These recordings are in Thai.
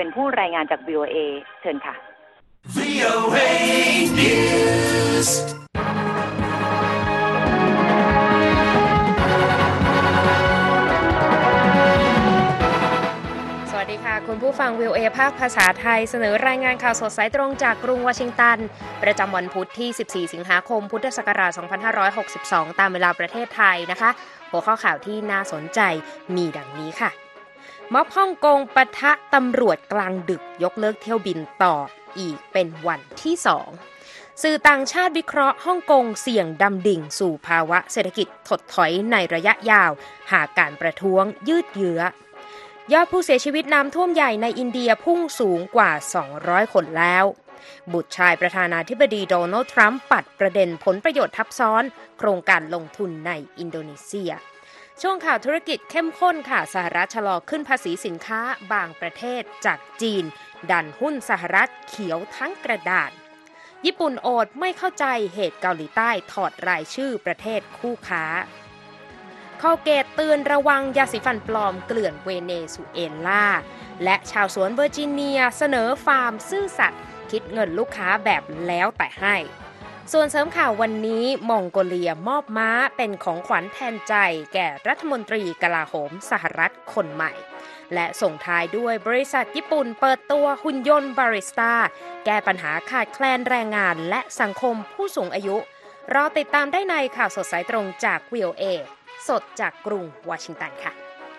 ผู้รายงานจาก VOA เชิญค่ะ VOA News สวัสดีค่ะคุณผู้ฟัง VOA ภาคภาษาไทยเสนอรายงานข่าวสดสายตรงจากกรุงวอชิงตันประจำวันพุธที่14สิงหาคมพุทธศักราช2562ตามเวลาประเทศไทยนะคะหัวข้อข่าวที่น่าสนใจมีดังนี้ค่ะม็อบฮ่องกงปะทะตำรวจกลางดึกยกเลิกเที่ยวบินต่ออีกเป็นวันที่2สื่อต่างชาติวิเคราะห์ฮ่องกงเสี่ยงดำดิ่งสู่ภาวะเศรษฐกิจถดถอยในระยะยาวหากการประท้วงยืดเยื้อยอดผู้เสียชีวิตน้ำท่วมใหญ่ในอินเดียพุ่งสูงกว่า200คนแล้วบุตรชายประธานาธิบดีโดนัลด์ทรัมป์ปัดประเด็นผลประโยชน์ทับซ้อนโครงการลงทุนในอินโดนีเซียช่วงข่าวธุรกิจเข้มข้นค่ะสหรัฐชะลอขึ้นภาษีสินค้าบางประเทศจากจีนดันหุ้นสหรัฐเขียวทั้งกระดานญี่ปุ่นโอดไม่เข้าใจเหตุเกาหลีใต้ถอดรายชื่อประเทศคู่ค้าคอลเกตเตือนระวังยาสีฟันปลอมเกลื่อนเวเนซุเอลาและชาวสวนเวอร์จิเนียเสนอฟาร์มซื่อสัตย์คิดเงินลูกค้าแบบแล้วแต่ให้ส่วนเสริมข่าววันนี้มองโกเลียมอบม้าเป็นของขวัญแทนใจแก่รัฐมนตรีกลาโหมสหรัฐคนใหม่และส่งท้ายด้วยบริษัทญี่ปุ่นเปิดตัวหุ่นยนต์บาริสต้าแก้ปัญหาขาดแคลนแรงงานและสังคมผู้สูงอายุรอติดตามได้ในข่าวสดสายตรงจาก VOA สดจากกรุงวอชิงตันค่ะ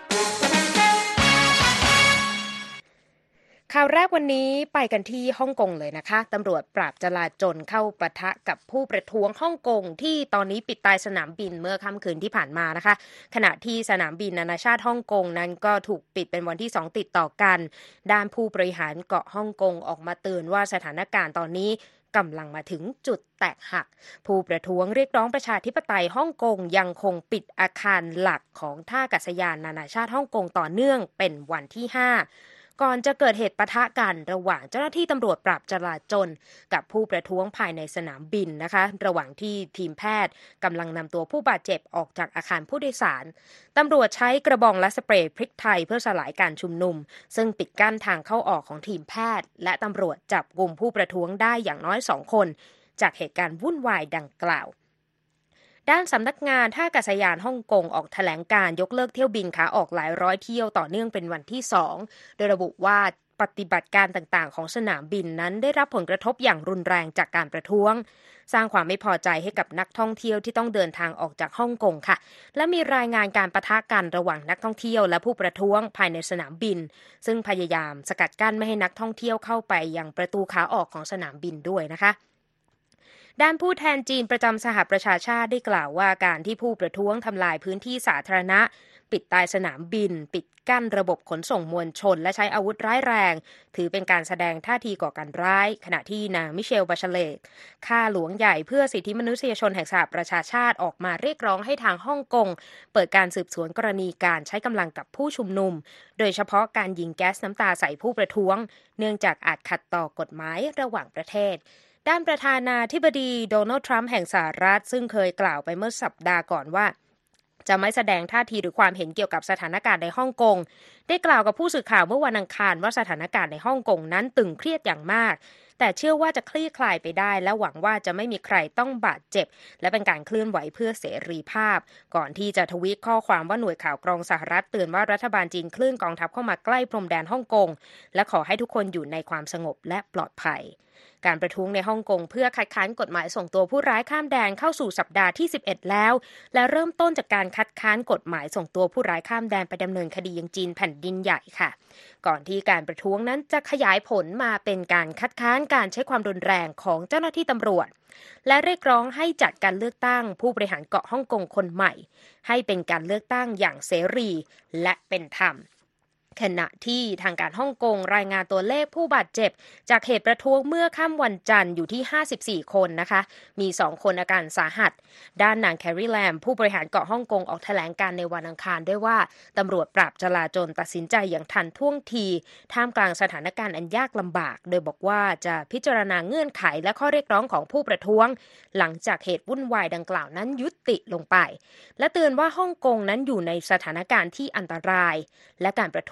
ข่าวแรกวันนี้ไปกันที่ฮ่องกงเลยนะคะตำรวจปราบจลาจลเข้าปะทะกับผู้ประท้วงฮ่องกงที่ตอนนี้ปิดตายสนามบินเมื่อค่ำคืนที่ผ่านมานะคะขณะที่สนามบินนานาชาติฮ่องกงนั้นก็ถูกปิดเป็นวันที่2ติดต่อกันด้านผู้บริหารเกาะฮ่องกงออกมาเตือนว่าสถานการณ์ตอนนี้กำลังมาถึงจุดแตกหักผู้ประท้วงเรียกร้องประชาธิปไตยฮ่องกงยังคงปิดอาคารหลักของท่าอากาศยานนานาชาติฮ่องกงต่อเนื่องเป็นวันที่5ก่อนจะเกิดเหตุปะทะกันระหว่างเจ้าหน้าที่ตำรวจปราบจลาจลกับผู้ประท้วงภายในสนามบินนะคะระหว่างที่ทีมแพทย์กำลังนำตัวผู้บาดเจ็บออกจากอาคารผู้โดยสารตำรวจใช้กระบองและสเปรย์พริกไทยเพื่อสลายการชุมนุมซึ่งปิดกั้นทางเข้าออกของทีมแพทย์และตำรวจจับกุมผู้ประท้วงได้อย่างน้อย2คนจากเหตุการณ์วุ่นวายดังกล่าวด้านสำนักงานท่าอากาศยานฮ่องกงออกแถลงการยกเลิกเที่ยวบินขาออกหลายร้อยเที่ยวต่อเนื่องเป็นวันที่2โดยระบุว่าปฏิบัติการต่างๆของสนามบินนั้นได้รับผลกระทบอย่างรุนแรงจากการประท้วงสร้างความไม่พอใจให้กับนักท่องเที่ยวที่ต้องเดินทางออกจากฮ่องกงค่ะและมีรายงานการปะทะกันระหว่างนักท่องเที่ยวและผู้ประท้วงภายในสนามบินซึ่งพยายามสกัดกั้นไม่ให้นักท่องเที่ยวเข้าไปยังประตูขาออกของสนามบินด้วยนะคะด้านผู้แทนจีนประจำสหประชาชาติได้กล่าวว่าการที่ผู้ประท้วงทำลายพื้นที่สาธารณะปิดตายสนามบินปิดกั้นระบบขนส่งมวลชนและใช้อาวุธร้ายแรงถือเป็นการแสดงท่าทีก่อการร้ายขณะที่นางมิเชลบาชเลตข้าหลวงใหญ่เพื่อสิทธิมนุษยชนแห่งสหประชาชาติออกมาเรียกร้องให้ทางฮ่องกงเปิดการสืบสวนกรณีการใช้กำลังกับผู้ชุมนุมโดยเฉพาะการยิงแก๊สน้ำตาใส่ผู้ประท้วงเนื่องจากอาจขัดต่อกฎหมายระหว่างประเทศด้านประธานาธิบดีโดนัลด์ทรัมป์แห่งสหรัฐซึ่งเคยกล่าวไปเมื่อสัปดาห์ก่อนว่าจะไม่แสดงท่าทีหรือความเห็นเกี่ยวกับสถานการณ์ในฮ่องกงได้กล่าวกับผู้สื่อข่าวเมื่อวันอังคารว่าสถานการณ์ในฮ่องกงนั้นตึงเครียดอย่างมากแต่เชื่อว่าจะคลี่คลายไปได้และหวังว่าจะไม่มีใครต้องบาดเจ็บและเป็นการเคลื่อนไหวเพื่อเสรีภาพก่อนที่จะทวีตข้อความว่าหน่วยข่าวกรองสหรัฐเตือนว่ารัฐบาลจีนเคลื่อนกองทัพเข้ามาใกล้พรมแดนฮ่องกงและขอให้ทุกคนอยู่ในความสงบและปลอดภัยการประท้วงในฮ่องกงเพื่อคัดค้านกฎหมายส่งตัวผู้ร้ายข้ามแดนเข้าสู่สัปดาห์ที่11แล้วและเริ่มต้นจากการคัดค้านกฎหมายส่งตัวผู้ร้ายข้ามแดนไปดำเนินคดียังจีนแผ่นดินใหญ่ค่ะก่อนที่การประท้วงนั้นจะขยายผลมาเป็นการคัดค้านการใช้ความรุนแรงของเจ้าหน้าที่ตำรวจและเรียกร้องให้จัดการเลือกตั้งผู้บริหารเกาะฮ่องกงคนใหม่ให้เป็นการเลือกตั้งอย่างเสรีและเป็นธรรมขณะที่ทางการฮ่องกงรายงานตัวเลขผู้บาดเจ็บจากเหตุประท้วงเมื่อค่ำวันจันทร์อยู่ที่54คนนะคะมี2คนอาการสาหัสด้านนางแคร์รีแลมผู้บริหารเกาะฮ่องกงออกแถลงการในวันอังคารด้วยว่าตำรวจปราบจลาจลตัดสินใจอย่างทันท่วงทีท่ามกลางสถานการณ์อันยากลำบากโดยบอกว่าจะพิจารณาเงื่อนไขและข้อเรียกร้องของผู้ประท้วงหลังจากเหตุวุ่นวายดังกล่าวนั้นยุติลงไปและเตือนว่าฮ่องกงนั้นอยู่ในสถานการณ์ที่อันตรายและการประท้วง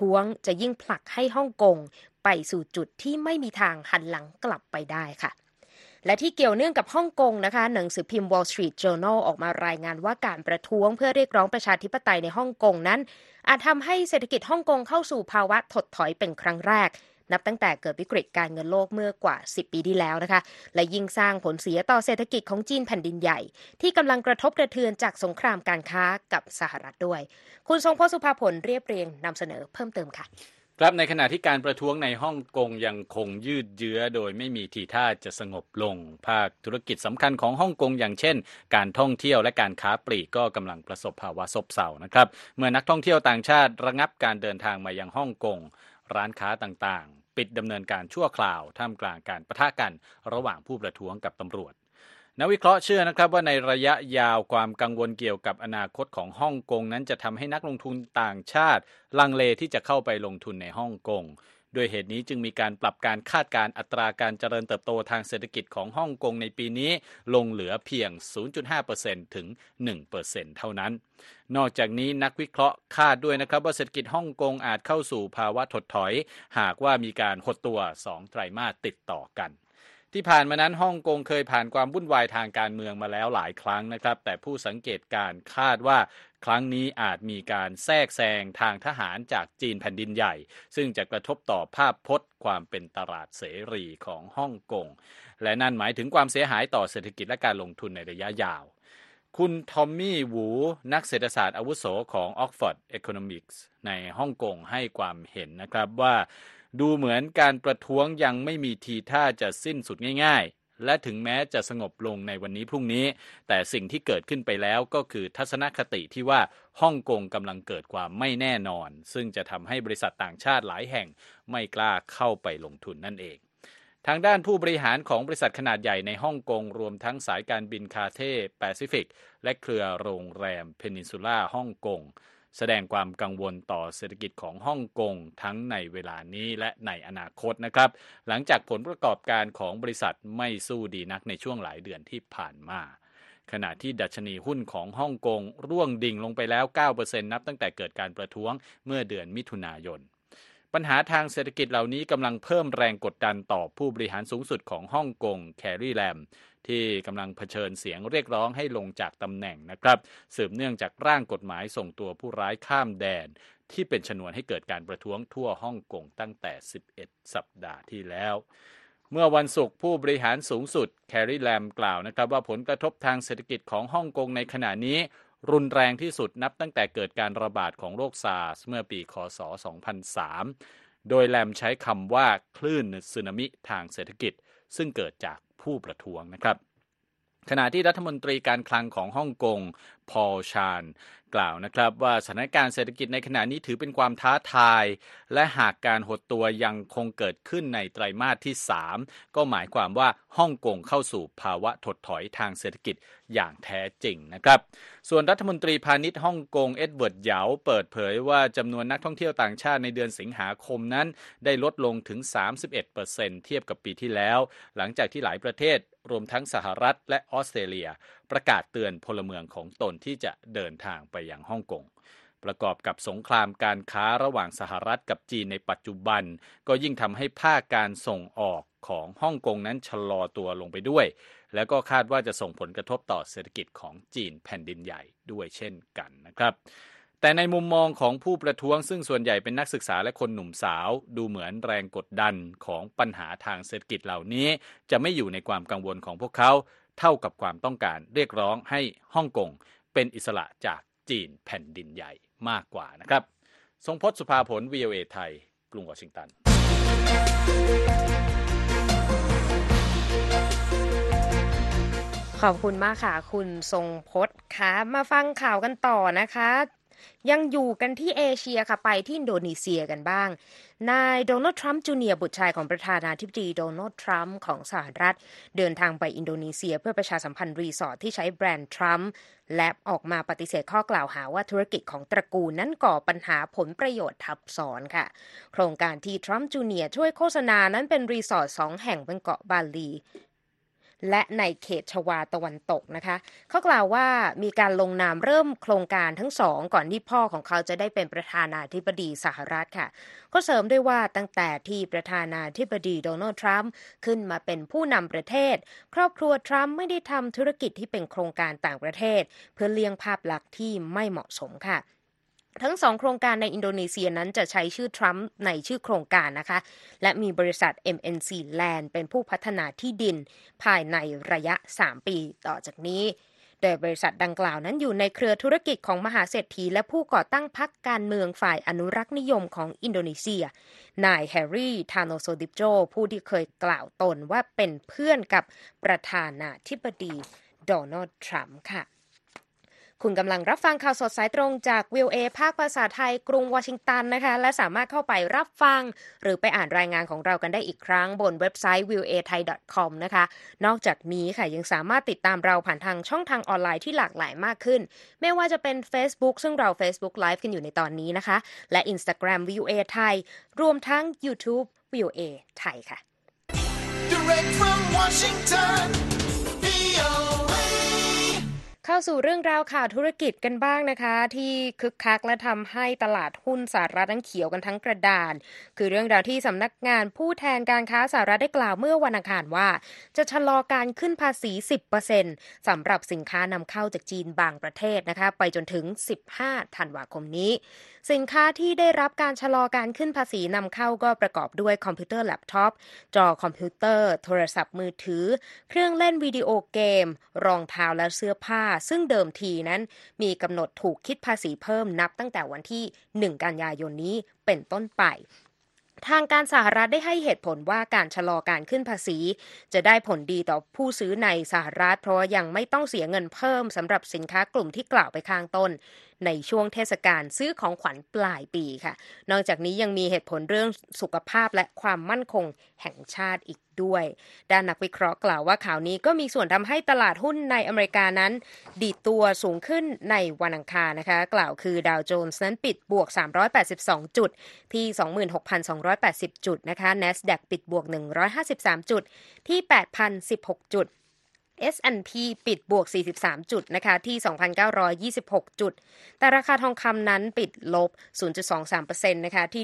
ท้วงจะยิ่งผลักให้ฮ่องกงไปสู่จุดที่ไม่มีทางหันหลังกลับไปได้ค่ะและที่เกี่ยวเนื่องกับฮ่องกงนะคะหนังสือพิมพ์ Wall Street Journal ออกมารายงานว่าการประท้วงเพื่อเรียกร้องประชาธิปไตยในฮ่องกงนั้นอาจทำให้เศรษฐกิจฮ่องกงเข้าสู่ภาวะถดถอยเป็นครั้งแรกนับตั้งแต่เกิดวิกฤตการเงินโลกเมื่อกว่า10 ปีที่แล้วนะคะและยิ่งสร้างผลเสียต่อเศรษฐกิจของจีนแผ่นดินใหญ่ที่กำลังกระทบกระเทือนจากสงครามการค้ากับสหรัฐด้วยคุณทรงพจน์ สุภาผลเรียบเรียงนำเสนอเพิ่มเติมค่ะครับในขณะที่การประท้วงในฮ่องกงยังคงยืดเยื้อโดยไม่มีทีท่าจะสงบลงภาคธุรกิจสำคัญของฮ่องกงอย่างเช่นการท่องเที่ยวและการค้าปลีกก็กำลังประสบภาวะซบเซานะครับเมื่อนักท่องเที่ยวต่างชาติระงับการเดินทางมายังฮ่องกงร้านค้าต่างๆปิดดำเนินการชั่วคราวท่ามกลางการปะทะกันระหว่างผู้ประท้วงกับตำรวจนักวิเคราะห์เชื่อนะครับว่าในระยะยาวความกังวลเกี่ยวกับอนาคตของฮ่องกงนั้นจะทำให้นักลงทุนต่างชาติลังเลที่จะเข้าไปลงทุนในฮ่องกงด้วยเหตุนี้จึงมีการปรับการคาดการณ์อัตราการเจริญเติบโตทางเศรษฐกิจของฮ่องกงในปีนี้ลงเหลือเพียง 0.5% ถึง 1% เท่านั้นนอกจากนี้นักวิเคราะห์คาดด้วยนะครับว่าเศรษฐกิจฮ่องกงอาจเข้าสู่ภาวะถดถอยหากว่ามีการหดตัว2 ไตรมาสติดต่อกันที่ผ่านมานั้นฮ่องกงเคยผ่านความวุ่นวายทางการเมืองมาแล้วหลายครั้งนะครับแต่ผู้สังเกตการคาดว่าครั้งนี้อาจมีการแทรกแซงทางทหารจากจีนแผ่นดินใหญ่ซึ่งจะกระทบต่อภาพพจน์ความเป็นตลาดเสรีของฮ่องกงและนั่นหมายถึงความเสียหายต่อเศรษฐกิจและการลงทุนในระยะยาวคุณทอมมี่วูนักเศรษฐศาสตร์อาวุโสของ Oxford Economics ในฮ่องกงให้ความเห็นนะครับว่าดูเหมือนการประท้วงยังไม่มีทีท่าจะสิ้นสุดง่ายๆและถึงแม้จะสงบลงในวันนี้พรุ่งนี้แต่สิ่งที่เกิดขึ้นไปแล้วก็คือทัศนคติที่ว่าฮ่องกงกำลังเกิดความไม่แน่นอนซึ่งจะทำให้บริษัทต่างชาติหลายแห่งไม่กล้าเข้าไปลงทุนนั่นเองทางด้านผู้บริหารของบริษัทขนาดใหญ่ในฮ่องกงรวมทั้งสายการบินคาเท่แปซิฟิกและเครือโรงแรมเพนินซูล่าฮ่องกงแสดงความกังวลต่อเศรษฐกิจของฮ่องกงทั้งในเวลานี้และในอนาคตนะครับหลังจากผลประกอบการของบริษัทไม่สู้ดีนักในช่วงหลายเดือนที่ผ่านมาขณะที่ดัชนีหุ้นของฮ่องกงร่วงดิ่งลงไปแล้ว 9% นับตั้งแต่เกิดการประท้วงเมื่อเดือนมิถุนายนปัญหาทางเศรษฐกิจเหล่านี้กำลังเพิ่มแรงกดดันต่อผู้บริหารสูงสุดของฮ่องกงแคร์รีแลมที่กำลังเผชิญเสียงเรียกร้องให้ลงจากตำแหน่งนะครับสืบเนื่องจากร่างกฎหมายส่งตัวผู้ร้ายข้ามแดนที่เป็นชนวนให้เกิดการประท้วงทั่วฮ่องกงตั้งแต่11 สัปดาห์ที่แล้วเมื่อวันศุกร์ผู้บริหารสูงสุดแคร์รีแลมกล่าวนะครับว่าผลกระทบทางเศรษฐกิจของฮ่องกงในขณะนี้รุนแรงที่สุดนับตั้งแต่เกิดการระบาดของโรคซาร์สเมื่อปีค.ศ. 2003โดยแลมใช้คำว่าคลื่นสึนามิทางเศรษฐกิจซึ่งเกิดจากผู้ประท้วงนะครับขณะที่รัฐมนตรีการคลังของฮ่องกงพอลชานกล่าวนะครับว่าสถานการณ์เศรษฐกิจในขณะนี้ถือเป็นความท้าทายและหากการหดตัวยังคงเกิดขึ้นในไตรมาสที่3ก็หมายความว่าฮ่องกงเข้าสู่ภาวะถดถอยทางเศรษฐกิจอย่างแท้จริงนะครับส่วนรัฐมนตรีพาณิชย์ฮ่องกงเอ็ดเวิร์ดเหยาเปิดเผยว่าจำนวนนักท่องเที่ยวต่างชาติในเดือนสิงหาคมนั้นได้ลดลงถึง 31% เทียบกับปีที่แล้วหลังจากที่หลายประเทศรวมทั้งสหรัฐและออสเตรเลียประกาศเตือนพลเมืองของตนที่จะเดินทางไปยังฮ่องกงประกอบกับสงครามการค้าระหว่างสหรัฐกับจีนในปัจจุบันก็ยิ่งทำให้ภาคการส่งออกของฮ่องกงนั้นชะลอตัวลงไปด้วยแล้วก็คาดว่าจะส่งผลกระทบต่อเศรษฐกิจของจีนแผ่นดินใหญ่ด้วยเช่นกันนะครับแต่ในมุมมองของผู้ประท้วงซึ่งส่วนใหญ่เป็นนักศึกษาและคนหนุ่มสาวดูเหมือนแรงกดดันของปัญหาทางเศรษฐกิจเหล่านี้จะไม่อยู่ในความกังวลของพวกเขาเท่ากับความต้องการเรียกร้องให้ฮ่องกงเป็นอิสระจากจีนแผ่นดินใหญ่มากกว่านะครับทรงพจน์ สุภาผล VOA ไทยกรุงวอชิงตันขอบคุณมากค่ะคุณทรงพจน์ค่ะมาฟังข่าวกันต่อนะคะยังอยู่กันที่เอเชียค่ะไปที่อินโดนีเซียกันบ้างนายโดนัลด์ทรัมป์จูเนียร์บุตรชายของประธานาธิบดีโดนัลด์ทรัมป์ของสหรัฐเดินทางไปอินโดนีเซียเพื่อประชาสัมพันธ์รีสอร์ทที่ใช้แบรนด์ทรัมป์และออกมาปฏิเสธข้อกล่าวหาว่าธุรกิจของตระกูลนั้นก่อปัญหาผลประโยชน์ทับซ้อนค่ะโครงการที่ทรัมป์จูเนียร์ช่วยโฆษณานั้นเป็นรีสอร์ท2 แห่งบนเกาะบาลีและในเขตชวาตะวันตกนะคะเขากล่าวว่ามีการลงนามเริ่มโครงการทั้งสองก่อนที่พ่อของเขาจะได้เป็นประธานาธิบดีสหรัฐค่ะก็เสริมด้วยว่าตั้งแต่ที่ประธานาธิบดีโดนัลด์ทรัมป์ขึ้นมาเป็นผู้นำประเทศครอบครัวทรัมป์ไม่ได้ทำธุรกิจที่เป็นโครงการต่างประเทศเพื่อเลี่ยงภาพลักษณ์ที่ไม่เหมาะสมค่ะทั้งสองโครงการในอินโดนีเซียนั้นจะใช้ชื่อทรัมป์ในชื่อโครงการนะคะและมีบริษัท MNC Land เป็นผู้พัฒนาที่ดินภายในระยะ3ปีต่อจากนี้โดยบริษัทดังกล่าวนั้นอยู่ในเครือธุรกิจของมหาเศรษฐีและผู้ก่อตั้งพรรคการเมืองฝ่ายอนุรักษ์นิยมของอินโดนีเซียนายแฮร์รี่ทาโนโซดิปโจผู้ที่เคยกล่าวตนว่าเป็นเพื่อนกับประธานาธิบดีโดนัลด์ทรัมป์ค่ะคุณกำลังรับฟังข่าวสดสายตรงจาก VOA ภาคภาษาไทยกรุงวอชิงตันนะคะและสามารถเข้าไปรับฟังหรือไปอ่านรายงานของเรากันได้อีกครั้งบนเว็บไซต์ voathai.com นะคะนอกจากนี้ค่ะยังสามารถติดตามเราผ่านทางช่องทางออนไลน์ที่หลากหลายมากขึ้นไม่ว่าจะเป็น Facebook ซึ่งเรา Facebook Live กันอยู่ในตอนนี้นะคะและ Instagram VOA Thai รวมทั้ง YouTube VOA Thai ค่ะ Direct from Washington, VOA. เข้าสู่เรื่องราวข่าวธุรกิจกันบ้างนะคะที่คึกคักและทำให้ตลาดหุ้นสหรัฐนั้นเขียวกันทั้งกระดานคือเรื่องราวที่สำนักงานผู้แทนการค้าสหรัฐได้กล่าวเมื่อวันอังคารว่าจะชะลอการขึ้นภาษี 10% สำหรับสินค้านำเข้าจากจีนบางประเทศนะคะไปจนถึง15ธันวาคมนี้สินค้าที่ได้รับการชะลอการขึ้นภาษีนำเข้าก็ประกอบด้วยคอมพิวเตอร์แล็ปท็อปจอคอมพิวเตอร์โทรศัพท์มือถือเครื่องเล่นวิดีโอเกมรองเท้าและเสื้อผ้าซึ่งเดิมทีนั้นมีกำหนดถูกคิดภาษีเพิ่มนับตั้งแต่วันที่1กันยายนนี้เป็นต้นไปทางการสหรัฐได้ให้เหตุผลว่าการชะลอการขึ้นภาษีจะได้ผลดีต่อผู้ซื้อในสหรัฐเพราะว่ายังไม่ต้องเสียเงินเพิ่มสำหรับสินค้ากลุ่มที่กล่าวไปข้างต้นในช่วงเทศกาลซื้อของขวัญปลายปีค่ะนอกจากนี้ยังมีเหตุผลเรื่องสุขภาพและความมั่นคงแห่งชาติอีกด้วยด้านนักวิเคราะห์กล่าวว่าข่าวนี้ก็มีส่วนทำให้ตลาดหุ้นในอเมริกานั้นดีดตัวสูงขึ้นในวันอังคารนะคะกล่าวคือดาวโจนส์นั้นปิดบวก382จุดที่ 26,280 จุดนะคะ NASDAQ ปิดบวก153จุดที่ 8,016 จุดS&P ปิดบวก43จุดนะคะที่ 2,926 จุดแต่ราคาทองคำนั้นปิดลบ 0.23% นะคะที่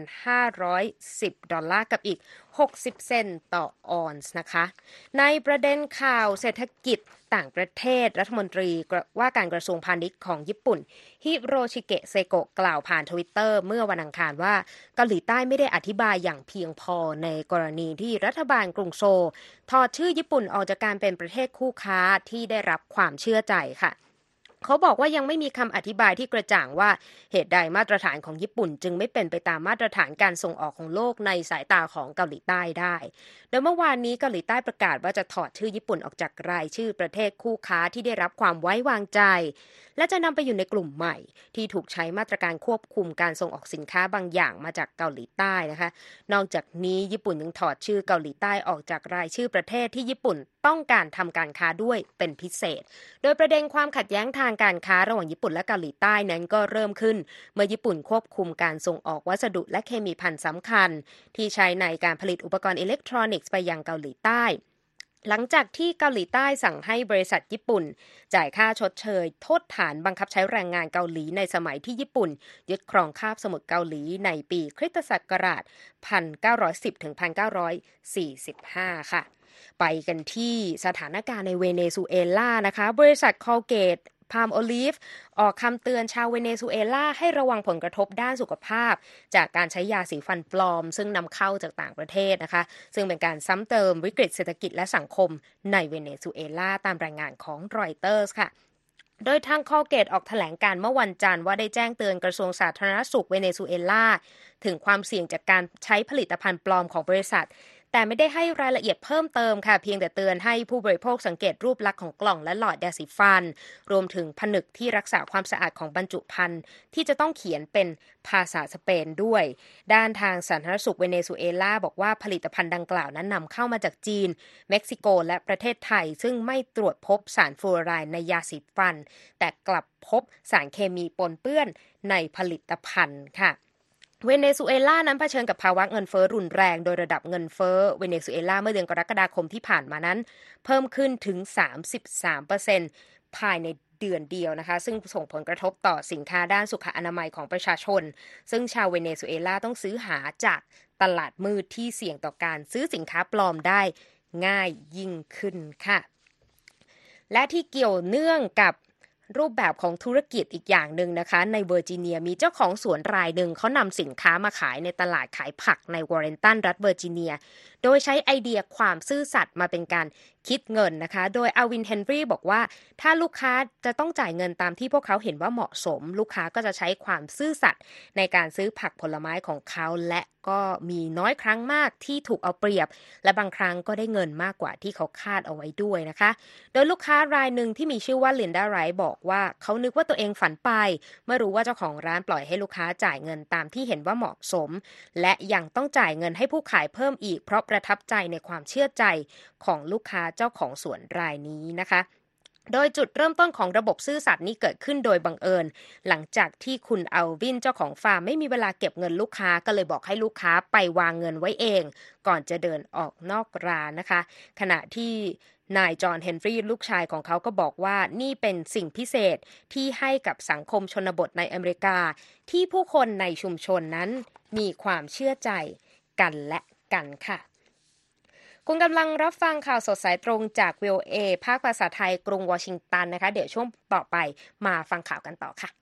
1,510 ดอลลาร์กับอีก60เซนต์ต่อออนซ์นะคะในประเด็นข่าวเศรษฐกิจต่างประเทศรัฐมนตรีว่าการกระทรวงพาณิชย์ของญี่ปุ่นฮิโรชิเกะเซโกะกล่าวผ่าน Twitter เมื่อวันอังคารว่าเกาหลีใต้ไม่ได้อธิบายอย่างเพียงพอในกรณีที่รัฐบาลกรุงโซลถอดชื่อญี่ปุ่นออกจากการเป็นประเทศคู่ค้าที่ได้รับความเชื่อใจค่ะเขาบอกว่ายังไม่มีคำอธิบายที่กระจ่างว่าเหตุใดมาตรฐานของญี่ปุ่นจึงไม่เป็นไปตามมาตรฐานการส่งออกของโลกในสายตาของเกาหลีใต้ได้โดยเมื่อวานนี้เกาหลีใต้ประกาศว่าจะถอดชื่อญี่ปุ่นออกจากรายชื่อประเทศคู่ค้าที่ได้รับความไว้วางใจและจะนำไปอยู่ในกลุ่มใหม่ที่ถูกใช้มาตรการควบคุมการส่งออกสินค้าบางอย่างมาจากเกาหลีใต้นะคะนอกจากนี้ญี่ปุ่นยังถอดชื่อเกาหลีใต้ออกจากรายชื่อประเทศที่ญี่ปุ่นต้องการทำการค้าด้วยเป็นพิเศษโดยประเด็นความขัดแย้งทางการค้าระหว่างญี่ปุ่นและเกาหลีใต้นั้นก็เริ่มขึ้นเมื่อญี่ปุ่นควบคุมการส่งออกวัสดุและเคมีภัณฑ์สำคัญที่ใช้ในการผลิตอุปกรณ์อิเล็กทรอนิกส์ไปยังเกาหลีใต้หลังจากที่เกาหลีใต้สั่งให้บริษัทญี่ปุ่นจ่ายค่าชดเชยโทษฐานบังคับใช้แรงงานเกาหลีในสมัยที่ญี่ปุ่นยึดครองคาบสมุทรเกาหลีในปีคริสตศักราช 1910 ถึง 1945 ค่ะไปกันที่สถานการณ์ในเวเนซุเอลานะคะบริษัทคอลเกตพาล์มโอลีฟออกคำเตือนชาวเวเนซุเอลาให้ระวังผลกระทบด้านสุขภาพจากการใช้ยาสีฟันปลอมซึ่งนำเข้าจากต่างประเทศนะคะซึ่งเป็นการซ้ำเติมวิกฤตเศรษฐกิจและสังคมในเวเนซุเอลาตามรายงานของรอยเตอร์สค่ะโดยทางคอลเกตออกแถลงการเมื่อวันจันทร์ว่าได้แจ้งเตือนกระทรวงสาธารณสุขเวเนซุเอลาถึงความเสี่ยงจากการใช้ผลิตภัณฑ์ปลอมของบริษัทแต่ไม่ได้ให้รายละเอียดเพิ่มเติมค่ะเพียงแต่เตือนให้ผู้บริโภคสังเกตรูปลักษณ์ของกล่องและหลอดยาสีฟันรวมถึงผนึกที่รักษาความสะอาดของบรรจุภัณฑ์ที่จะต้องเขียนเป็นภาษาสเปนด้วยด้านทางสาธารณสุขเวเนซุเอลาบอกว่าผลิตภัณฑ์ดังกล่าวนั้นนำเข้ามาจากจีนเม็กซิโกและประเทศไทยซึ่งไม่ตรวจพบสารฟลูออไรด์ในยาสีฟันแต่กลับพบสารเคมีปนเปื้อนในผลิตภัณฑ์ค่ะเวเนซุเอลานั้นเผชิญกับภาวะเงินเฟ้อรุนแรงโดยระดับเงินเฟ้อเวเนซุเอลาเมื่อเดือนกรกฎาคมที่ผ่านมานั้นเพิ่มขึ้นถึง 33% ภายในเดือนเดียวนะคะซึ่งส่งผลกระทบต่อสินค้าด้านสุขอนามัยของประชาชนซึ่งชาวเวเนซุเอลาต้องซื้อหาจากตลาดมืดที่เสี่ยงต่อการซื้อสินค้าปลอมได้ง่ายยิ่งขึ้นค่ะและที่เกี่ยวเนื่องกับรูปแบบของธุรกิจอีกอย่างหนึ่งนะคะในเวอร์จิเนียมีเจ้าของสวนรายหนึ่งเขานำสินค้ามาขายในตลาดขายผักในวอร์เรนตันรัฐเวอร์จิเนียโดยใช้ไอเดียความซื่อสัตย์มาเป็นการคิดเงินนะคะโดยอาวินเฮนรี่บอกว่าถ้าลูกค้าจะต้องจ่ายเงินตามที่พวกเขาเห็นว่าเหมาะสมลูกค้าก็จะใช้ความซื่อสัตย์ในการซื้อผักผลไม้ของเขาและก็มีน้อยครั้งมากที่ถูกเอาเปรียบและบางครั้งก็ได้เงินมากกว่าที่เขาคาดเอาไว้ด้วยนะคะโดยลูกค้ารายหนึ่งที่มีชื่อว่าลินดาไรท์บอกว่าเขานึกว่าตัวเองฝันไปเมื่อรู้ว่าเจ้าของร้านปล่อยให้ลูกค้าจ่ายเงินตามที่เห็นว่าเหมาะสมและยังต้องจ่ายเงินให้ผู้ขายเพิ่มอีกเพราะประทับใจในความเชื่อใจของลูกค้าเจ้าของสวนรายนี้นะคะโดยจุดเริ่มต้นของระบบซื่อสัตย์นี้เกิดขึ้นโดยบังเอิญหลังจากที่คุณอัลวินเจ้าของฟาร์มไม่มีเวลาเก็บเงินลูกค้าก็เลยบอกให้ลูกค้าไปวางเงินไว้เองก่อนจะเดินออกนอกร้านนะคะขณะที่นายจอห์นเฮนรี่ลูกชายของเขาก็บอกว่านี่เป็นสิ่งพิเศษที่ให้กับสังคมชนบทในอเมริกาที่ผู้คนในชุมชนนั้นมีความเชื่อใจกันและกันค่ะคุณกำลังรับฟังข่าวสดสายตรงจาก VOA ภาคภาษาไทยกรุงวอชิงตันนะคะเดี๋ยวช่วงต่อไปมาฟังข่าวกันต่อค่ะ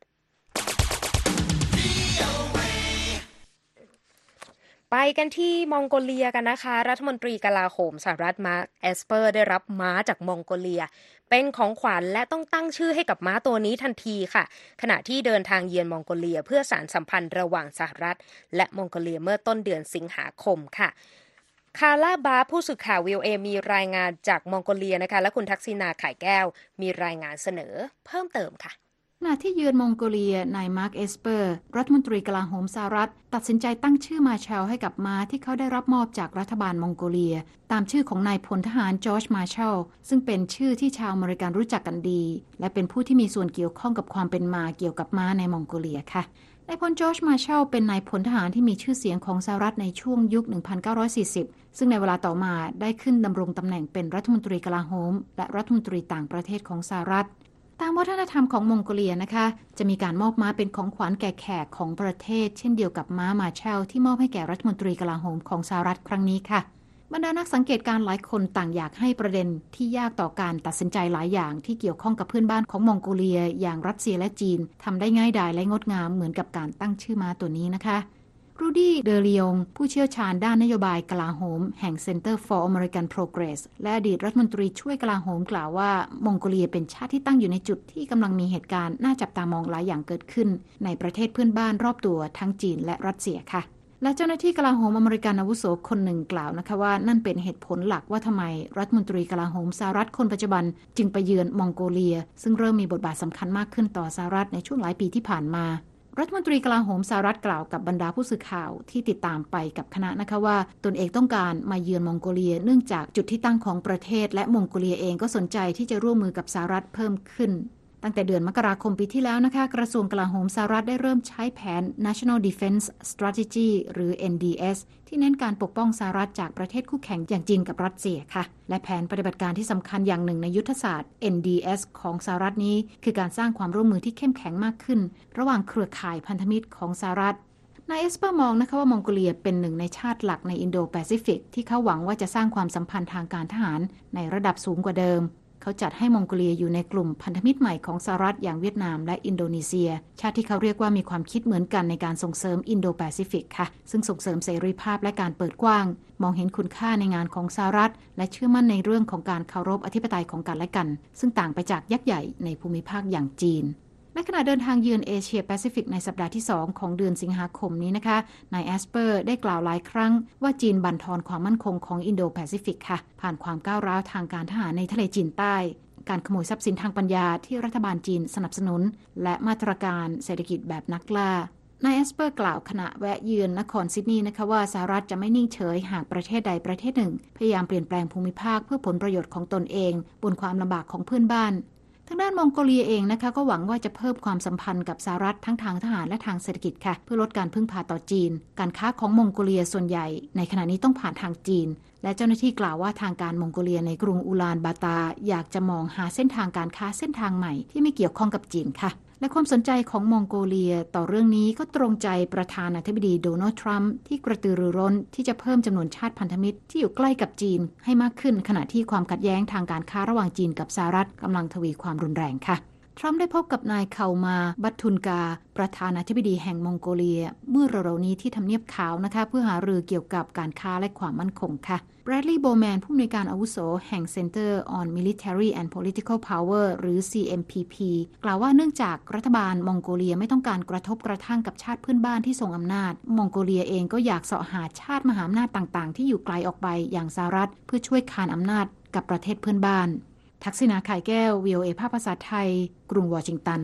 ไปกันที่มองโกเลียกันนะคะรัฐมนตรีกลาโหมสหรัฐมาร์คเอสเปอร์ได้รับม้าจากมองโกเลียเป็นของขวัญและต้องตั้งชื่อให้กับม้าตัวนี้ทันทีค่ะขณะที่เดินทางเยือนมองโกเลียเพื่อสานสัมพันธ์ระหว่างสหรัฐและมองโกเลียเมื่อต้นเดือนสิงหาคมค่ะคาร่าบาผู้สื่อข่าว VOA มีรายงานจากมองโกเลียนะคะและคุณทักษิณาไข่แก้วมีรายงานเสนอเพิ่มเติมค่ะขณะที่เยือนมองโกเลียนายมาร์คเอสเปอร์รัฐมนตรีกลาโหมสหรัฐตัดสินใจตั้งชื่อมาแชลให้กับม้าที่เขาได้รับมอบจากรัฐบาลมองโกเลียตามชื่อของนายพลทหารจอร์จมาร์แชลซึ่งเป็นชื่อที่ชาวอเมริกันรู้จักกันดีและเป็นผู้ที่มีส่วนเกี่ยวข้องกับความเป็นมาเกี่ยวกับม้าในมองโกเลียค่ะนายพลจอร์จมาร์แชลเป็นนายพลทหารที่มีชื่อเสียงของสหรัฐในช่วงยุค 1940 ซึ่งในเวลาต่อมาได้ขึ้นดำรงตำแหน่งเป็นรัฐมนตรีกลาโหมและรัฐมนตรีต่างประเทศของสหรัฐตามวัฒนธรรมของมองโกเลียนะคะจะมีการมอบม้าเป็นของขวัญแก่แขกของประเทศเช่นเดียวกับม้ามาร์แชลที่มอบให้แก่รัฐมนตรีกลาโหมของสหรัฐครั้งนี้ค่ะบรรดานักสังเกตการหลายคนต่างอยากให้ประเด็นที่ยากต่อการตัดสินใจหลายอย่างที่เกี่ยวข้องกับเพื่อนบ้านของมองโกเลียอย่างรัสเซียและจีนทำได้ง่ายดายและงดงามเหมือนกับการตั้งชื่อม้าตัวนี้นะคะรูดี้เดอริองผู้เชี่ยวชาญด้านนโยบายกลาโหมแห่ง Center for American Progress และอดีตรัฐมนตรีช่วยกลาโหมกล่าวว่ามองโกเลียเป็นชาติที่ตั้งอยู่ในจุดที่กำลังมีเหตุการณ์น่าจับตามองหลายอย่างเกิดขึ้นในประเทศเพื่อนบ้านรอบตัวทั้งจีนและรัสเซียค่ะและเจ้าหน้าที่กลาโหมอเมริกันอาวุโสคนหนึ่งกล่าวนะคะว่านั่นเป็นเหตุผลหลักว่าทำไมรัฐมนตรีกลาโหมสหรัฐคนปัจจุบันจึงไปเยือนมองโกเลียซึ่งเริ่มมีบทบาทสำคัญมากขึ้นต่อสหรัฐในช่วงหลายปีที่ผ่านมารัฐมนตรีกลาโหมสหรัฐกล่าวกับบรรดาผู้สื่อข่าวที่ติดตามไปกับคณะนะคะว่าตนเองต้องการมาเยือนมองโกเลียเนื่องจากจุดที่ตั้งของประเทศและมองโกเลียเองก็สนใจที่จะร่วมมือกับสหรัฐเพิ่มขึ้นตั้งแต่เดือนมกราคมปีที่แล้วนะคะกระทรวงกลาโหมสหรัฐได้เริ่มใช้แผน National Defense Strategy หรือ NDS ที่เน้นการปกป้องสหรัฐจากประเทศคู่แข่งอย่างจีนกับรัสเซียค่ะและแผนปฏิบัติการที่สำคัญอย่างหนึ่งในยุทธศาสตร์ NDS ของสหรัฐนี้คือการสร้างความร่วมมือที่เข้มแข็งมากขึ้นระหว่างเครือข่ายพันธมิตรของสหรัฐนายเอสเปอร์มองนะคะว่ามองโกเลียเป็นหนึ่งในชาติหลักในอินโดแปซิฟิกที่เขาหวังว่าจะสร้างความสัมพันธ์ทางการทหารในระดับสูงกว่าเดิมเขาจัดให้มองโกเลียอยู่ในกลุ่มพันธมิตรใหม่ของสหรัฐอย่างเวียดนามและอินโดนีเซียชาติที่เขาเรียกว่ามีความคิดเหมือนกันในการส่งเสริมอินโดแปซิฟิกค่ะซึ่งส่งเสริมเสรีภาพและการเปิดกว้างมองเห็นคุณค่าในงานของสหรัฐและเชื่อมั่นในเรื่องของการเคารพอธิปไตยของกันและกันซึ่งต่างไปจากยักษ์ใหญ่ในภูมิภาคอย่างจีนในขณะเดินทางเยือนเอเชียแปซิฟิกในสัปดาห์ที่2ของเดือนสิงหาคมนี้นะคะนายแอสเปอร์ได้กล่าวหลายครั้งว่าจีนบั่นทอนความมั่นคงของอินโดแปซิฟิกค่ะผ่านความก้าวร้าวทางการทหารในทะเลจีนใต้การขโมยทรัพย์สินทางปัญญาที่รัฐบาลจีนสนับสนุนและมาตรการเศรษฐกิจแบบนักล่านายแอสเปอร์กล่าวขณะแวะเยือนนครซิดนีย์นะคะว่าสหรัฐจะไม่นิ่งเฉยหากประเทศใดประเทศหนึ่งพยายามเปลี่ยนแปลงภูมิภาคเพื่อผลประโยชน์ของตนเองบนความลำบากของเพื่อนบ้านทางด้านมองโกเลียเองนะคะก็หวังว่าจะเพิ่มความสัมพันธ์กับสหรัฐทั้งทางทหารและทางเศรษฐกิจค่ะเพื่อลดการพึ่งพาต่อจีนการค้าของมองโกเลียส่วนใหญ่ในขณะนี้ต้องผ่านทางจีนและเจ้าหน้าที่กล่าวว่าทางการมองโกเลียในกรุงอูลานบาตาอยากจะมองหาเส้นทางการค้าเส้นทางใหม่ที่ไม่เกี่ยวข้องกับจีนค่ะและความสนใจของมองโกเลียต่อเรื่องนี้ก็ตรงใจประธานาธิบดีโดนัลด์ทรัมป์ที่กระตือรือร้นที่จะเพิ่มจำนวนชาติพันธมิตรที่อยู่ใกล้กับจีนให้มากขึ้นขณะที่ความขัดแย้งทางการค้าระหว่างจีนกับสหรัฐกำลังทวีความรุนแรงค่ะทรัมป์ได้พบกับนายเคามาบัตทุนกาประธานาธิบดีแห่งมองโกเลียเมื่อเร็วๆนี้ที่ทำเนียบขาวนะคะเพื่อหารือเกี่ยวกับการค้าและความมั่นคงค่ะแบรดลีย์ โบแมนผู้อำนวยการอาวุโสแห่ง Center on Military and Political Power หรือ CMPP กล่าวว่าเนื่องจากรัฐบาลมองโกเลียไม่ต้องการกระทบกระทั่งกับชาติเพื่อนบ้านที่ทรงอำนาจมองโกเลียเองก็อยากเสาะหาชาติมหาอำนาจต่างๆที่อยู่ไกลออกไปอย่างสหรัฐเพื่อช่วยคานอำนาจกับประเทศเพื่อนบ้านทักษิณา ไข่แก้ว VOA ภาคภาษาไทยกรุงวอชิงตัน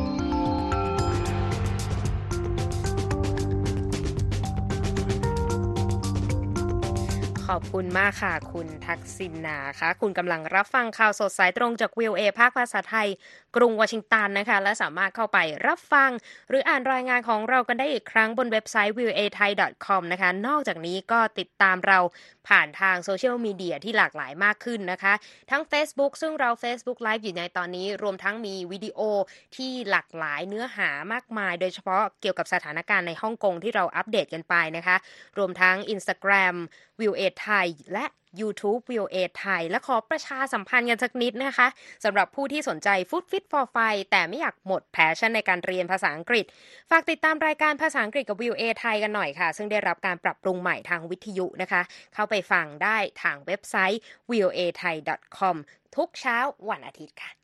ขอบคุณมากค่ะคุณทักษิณาค่ะคุณกำลังรับฟังข่าวสดสายตรงจาก VOA ภาคภาษาไทยกรุงวอชิงตันนะคะและสามารถเข้าไปรับฟังหรืออ่านรายงานของเรากันได้อีกครั้งบนเว็บไซต์ voathai.com นะคะนอกจากนี้ก็ติดตามเราผ่านทางโซเชียลมีเดียที่หลากหลายมากขึ้นนะคะทั้ง Facebook ซึ่งเรา Facebook Live อยู่ในตอนนี้รวมทั้งมีวิดีโอที่หลากหลายเนื้อหามากมายโดยเฉพาะเกี่ยวกับสถานการณ์ในฮ่องกงที่เราอัปเดตกันไปนะคะรวมทั้ง Instagram VOA Thai และ YouTube VOA Thai และขอประชาสัมพันธ์กันสักนิดนะคะสำหรับผู้ที่สนใจ Food Fit for Fun แต่ไม่อยากหมดแพชชั่นในการเรียนภาษาอังกฤษฝากติดตามรายการภาษาอังกฤษกับ VOA Thai กันหน่อยค่ะซึ่งได้รับการปรับปรุงใหม่ทางวิทยุนะคะเข้าไปฟังได้ทางเว็บไซต์ voathai.com ทุกเช้าวันอาทิตย์ค่ะ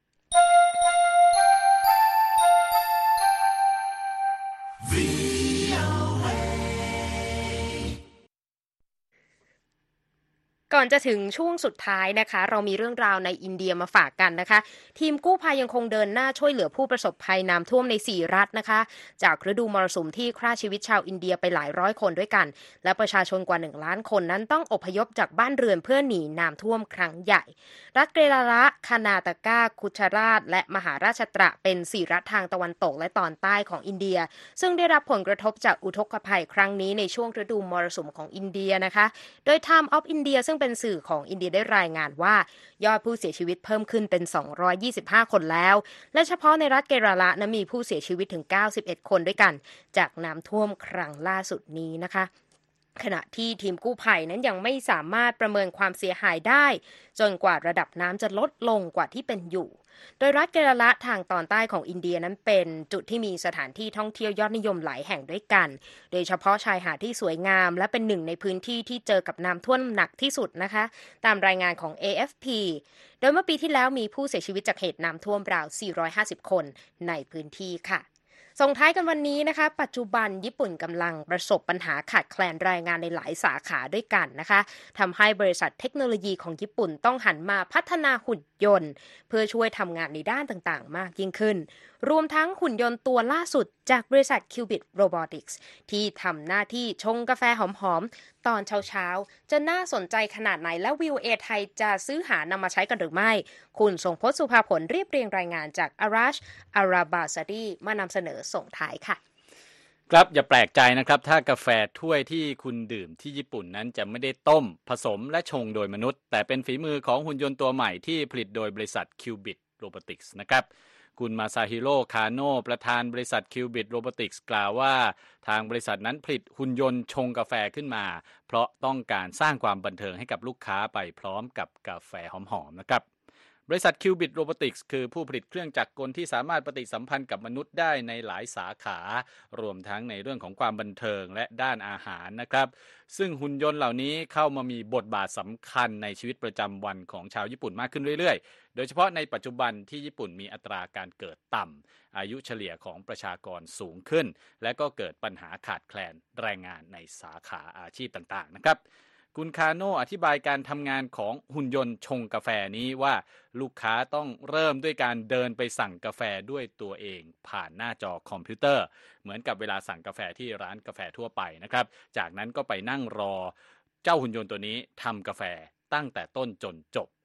ก่อนจะถึงช่วงสุดท้ายนะคะเรามีเรื่องราวในอินเดียมาฝากกันนะคะทีมกู้ภัยยังคงเดินหน้าช่วยเหลือผู้ประสบภัยน้ำท่วมใน4รัฐนะคะจากฤดูมรสุมที่ฆ่าชีวิตชาวอินเดียไปหลายร้อยคนด้วยกันและประชาชนกว่า1ล้านคนนั้นต้องอพยพจากบ้านเรือนเพื่อหนีน้ำท่วมครั้งใหญ่รัฐเกราละคานาตากาคุชราชและมหาราชตระเป็น4รัฐทางตะวันตกและตอนใต้ของอินเดียซึ่งได้รับผลกระทบจากอุทกภัยครั้งนี้ในช่วงฤดูมรสุมของอินเดียนะคะโดย Time of India ซึ่งเป็นสื่อของอินเดียได้รายงานว่ายอดผู้เสียชีวิตเพิ่มขึ้นเป็น225คนแล้วและเฉพาะในรัฐเกราละนั้นมีผู้เสียชีวิตถึง91คนด้วยกันจากน้ำท่วมครั้งล่าสุดนี้นะคะขณะที่ทีมกู้ภัยนั้นยังไม่สามารถประเมินความเสียหายได้จนกว่าระดับน้ำจะลดลงกว่าที่เป็นอยู่โดยรัฐเกราละทางตอนใต้ของอินเดียนั้นเป็นจุดที่มีสถานที่ท่องเที่ยวยอดนิยมหลายแห่งด้วยกันโดยเฉพาะชายหาดที่สวยงามและเป็นหนึ่งในพื้นที่ที่เจอกับน้ำท่วมหนักที่สุดนะคะตามรายงานของ AFP โดยเมื่อปีที่แล้วมีผู้เสียชีวิตจากเหตุน้ำท่วมราว450คนในพื้นที่ค่ะส่งท้ายกันวันนี้นะคะปัจจุบันญี่ปุ่นกำลังประสบปัญหาขาดแคลนแรงงานในหลายสาขาด้วยกันนะคะทำให้บริษัทเทคโนโลยีของญี่ปุ่นต้องหันมาพัฒนาหุ่นยนต์เพื่อช่วยทำงานในด้านต่างๆมากยิ่งขึ้นรวมทั้งหุ่นยนต์ตัวล่าสุดจากบริษัท Qubit Robotics ที่ทำหน้าที่ชงกาแฟหอมๆตอนเช้าๆจะน่าสนใจขนาดไหนและ VOA ไทยจะซื้อหานำมาใช้กันหรือไม่คุณทรงพจน์สุภาผลเรียบเรียงรายงานจากอาราชอาราบาซาดีมานำเสนอส่งท้ายค่ะครับอย่าแปลกใจนะครับถ้ากาแฟถ้วยที่คุณดื่มที่ญี่ปุ่นนั้นจะไม่ได้ต้มผสมและชงโดยมนุษย์แต่เป็นฝีมือของหุ่นยนต์ตัวใหม่ที่ผลิตโดยบริษัท Qubit Robotics นะครับคุณมาซาฮิโร่คาโนะประธานบริษัท Qubit Robotics กล่าวว่าทางบริษัทนั้นผลิตหุ่นยนต์ชงกาแฟขึ้นมาเพราะต้องการสร้างความบันเทิงให้กับลูกค้าไปพร้อมกับกาแฟหอมๆนะครับบริษัท Qubit Robotics คือผู้ผลิตเครื่องจักรกลที่สามารถปฏิสัมพันธ์กับมนุษย์ได้ในหลายสาขารวมทั้งในเรื่องของความบันเทิงและด้านอาหารนะครับซึ่งหุ่นยนต์เหล่านี้เข้ามามีบทบาทสำคัญในชีวิตประจำวันของชาวญี่ปุ่นมากขึ้นเรื่อยๆโดยเฉพาะในปัจจุบันที่ญี่ปุ่นมีอัตราการเกิดต่ำอายุเฉลี่ยของประชากรสูงขึ้นและก็เกิดปัญหาขาดแคลนแรงงานในสาขาอาชีพต่างๆนะครับคุณคาโนะอธิบายการทำงานของหุ่นยนต์ชงกาแฟนี้ว่าลูกค้าต้องเริ่มด้วยการเดินไปสั่งกาแฟด้วยตัวเองผ่านหน้าจอคอมพิวเตอร์เหมือนกับเวลาสั่งกาแฟที่ร้านกาแฟทั่วไปนะครับจากนั้นก็ไปนั่งรอเจ้าหุ่นยนต์ตัวนี้ทำกาแฟตั้งแต่ต้นจนจบ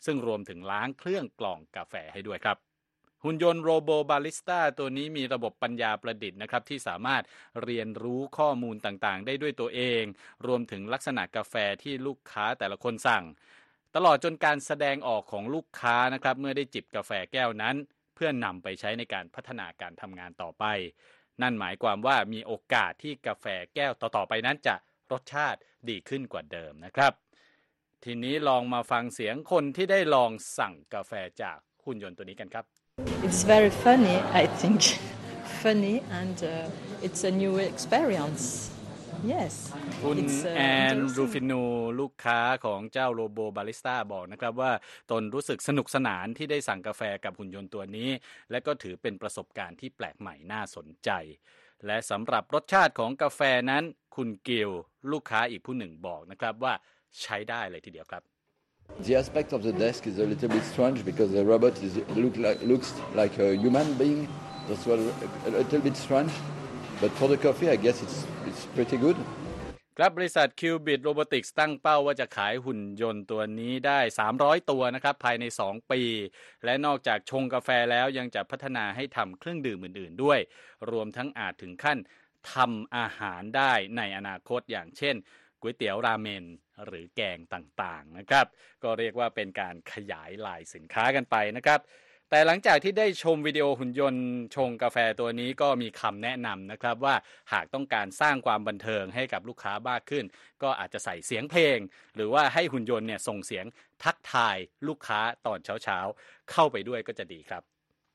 ซึ่งรวมถึงล้างเครื่องกรองกาแฟให้ด้วยครับหุ่นยนต์โรโบบาริสต้าตัวนี้มีระบบปัญญาประดิษฐ์นะครับที่สามารถเรียนรู้ข้อมูลต่างๆได้ด้วยตัวเองรวมถึงลักษณะกาแฟที่ลูกค้าแต่ละคนสั่งตลอดจนการแสดงออกของลูกค้านะครับเมื่อได้จิบกาแฟแก้วนั้นเพื่อนำไปใช้ในการพัฒนาการทำงานต่อไปนั่นหมายความว่ามีโอกาสที่กาแฟแก้วต่อๆไปนั้นจะรสชาติดีขึ้นกว่าเดิมนะครับทีนี้ลองมาฟังเสียงคนที่ได้ลองสั่งกาแฟจากหุ่นยนต์ตัวนี้กันครับ It's very funny, I think. Funny and it's a new experience. Yes. คุณแอนรูฟินูลูกค้าของเจ้าโรโบบาริสต้าบอกนะครับว่าตนรู้สึกสนุกสนานที่ได้สั่งกาแฟกับหุ่นยนต์ตัวนี้และก็ถือเป็นประสบการณ์ที่แปลกใหม่น่าสนใจและสำหรับรสชาติของกาแฟนั้นคุณกิลลูกค้าอีกผู้หนึ่งบอกนะครับว่าใช้ได้เลยทีเดียวครับ The aspect of the desk is a little bit strange because the robot looks like a human being. That's a little bit strange. But for the coffee, I guess it's pretty good. ครับบริษัท Qubit Robotics ตั้งเป้าว่าจะขายหุ่นยนต์ตัวนี้ได้300ตัวนะครับภายใน2ปีและนอกจากชงกาแฟแล้วยังจะพัฒนาให้ทำเครื่องดื่มอื่นๆด้วยรวมทั้งอาจถึงขั้นทำอาหารได้ในอนาคตอย่างเช่นก๋วยเตี๋ยวราเมนหรือแกงต่างๆนะครับก็เรียกว่าเป็นการขยายลายสินค้ากันไปนะครับแต่หลังจากที่ได้ชมวิดีโอหุ่นยนต์ชงกาแฟตัวนี้ก็มีคำแนะนำนะครับว่าหากต้องการสร้างความบันเทิงให้กับลูกค้ามากขึ้นก็อาจจะใส่เสียงเพลงหรือว่าให้หุ่นยนต์เนี่ยส่งเสียงทักทายลูกค้าตอนเช้าๆเข้าไปด้วยก็จะดีครับ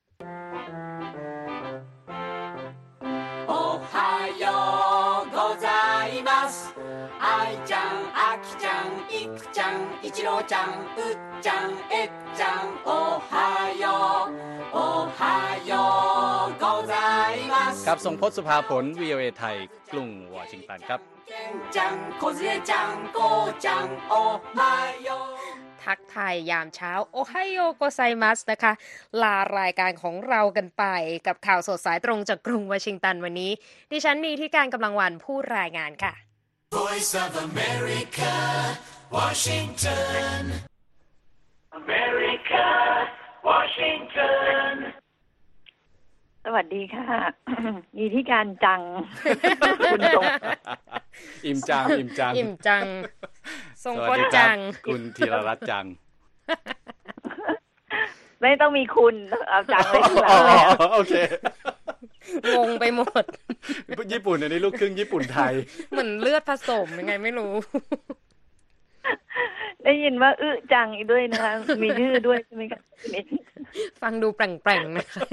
おはようございますあいちゃんあきちゃんいくちゃんいちろうちゃんうっちゃんえっちゃんおはようおはようございますครับทรงพจน์สุภาผล VOA ไทยกรุงวอชิงตันครับけんちゃんこずえちゃんこうちゃんおはようทักทายยามเช้าโอไฮโอโกไซมัสนะคะลารายการของเรากันไปกับข่าวสดสายตรงจากกรุงวอชิงตันวันนี้ดิฉันนีที่การกำลังวันผู้รายงานค่ะ Voice of America Washington America Washington สวัสดีค่ะ มีที่การจัง คุณจงอิ่มจังอิ่มจังอิ่มจังทรงพจน์จังคุณธีรรัตน์จังไม่ต้องมีคุณเอาจังไว้ข้างหลังเลยโอเคงงไปหมดญี่ปุ่นอันนี้ลูกครึ่งญี่ปุ่นไทยเหมือนเลือดผสมยังไงไม่รู้ได้ยินว่าจังอีกด้วยนะคะมีชื่อด้วยใช่ไหมคะฟังดูแปลงๆนะคะ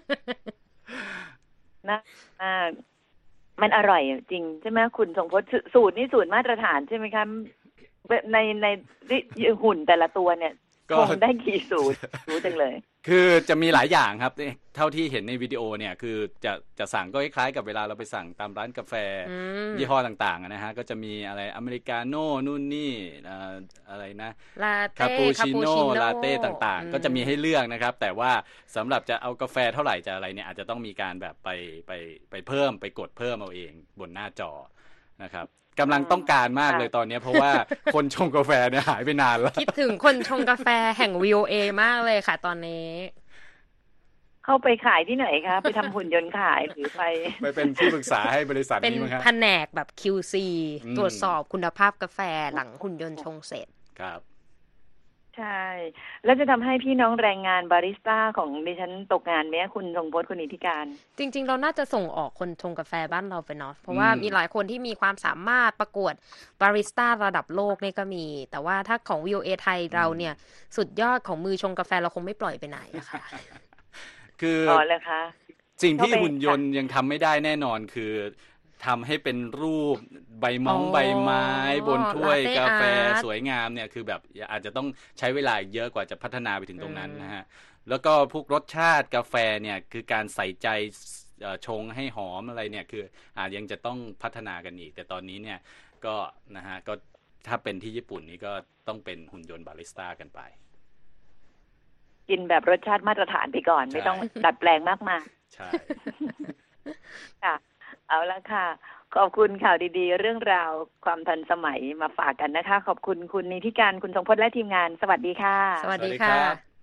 นะมันอร่อยจริงใช่ไหมคุณทรงพจน์สูตรนี่สูตรมาตรฐานใช่ไหมคะในหุ่นแต่ละตัวเนี่ยคงได้กี่สูตรรู้จังเลยคือจะมีหลายอย่างครับเท่าที่เห็นในวิดีโอเนี่ยคือจะสั่งก็คล้ายๆกับเวลาเราไปสั่งตามร้านกาแฟยี่ห้อต่างๆนะฮะก็จะมีอะไรอเมริกาโน่นู่นนี่อะไรนะคาปูชิโน่ลาเต้ต่างๆก็จะมีให้เลือกนะครับแต่ว่าสำหรับจะเอากาแฟเท่าไหร่จะอะไรเนี่ยอาจจะต้องมีการแบบไปเพิ่มไปกดเพิ่มเอาเองบนหน้าจอนะครับกำลังต้องการมากเลยตอนนี้เพราะว่าคนชงกาแฟเนี่ยหายไปนานแล้วคิดถึงคนชงกาแฟแห่ง VOA มากเลยค่ะตอนนี้เข้าไปขายที่ไหนคะไปทำหุ่นยนต์ขายหรือไปเป็นที่ปรึกษาให้บริษัทนี้มั้งครับเป็นแผนกแบบ QC ตรวจสอบคุณภาพกาแฟหลังหุ่นยนต์ชงเสร็จครับใช่แล้วจะทำให้พี่น้องแรงงานบาริสต้าของดิฉันตกงานไหมคุณทรงพจน์คุณอิทธิการจริงๆเราน่าจะส่งออกคนชงกาแฟบ้านเราไปเนาะเพราะว่ามีหลายคนที่มีความสามารถประกวดบาริสต้าระดับโลกนี่ก็มีแต่ว่าถ้าของ VOA ไทยเราเนี่ยสุดยอดของมือชงกาแฟเราคงไม่ปล่อยไปไหนอะค่ะคือเลยคะสิ่งที่หุ่นยนต์ยังทำไม่ได้แน่นอนคือทำให้เป็นรูปใบไม้บนถ้วยกาแฟสวยงามเนี่ยคือแบบอาจจะต้องใช้เวลาเยอะกว่าจะพัฒนาไปถึงตรงนั้นนะฮะแล้วก็พวกรสชาติกาแฟเนี่ยคือการใส่ใจชงให้หอมอะไรเนี่ยคือยังจะต้องพัฒนากันอีกแต่ตอนนี้เนี่ยก็นะฮะก็ถ้าเป็นที่ญี่ปุ่นนี่ก็ต้องเป็นหุ่นยนต์บาริสต้ากันไปกินแบบรสชาติมาตรฐานไปก่อนไม่ต้องดัดแปลงมากมายใช่ค่ะเอาละค่ะขอบคุณข่าวดีๆเรื่องราวความทันสมัยมาฝากกันนะคะขอบคุณคุณนิติการคุณทรงพจน์และทีมงานสวัสดีค่ะสวัสดีค่ะ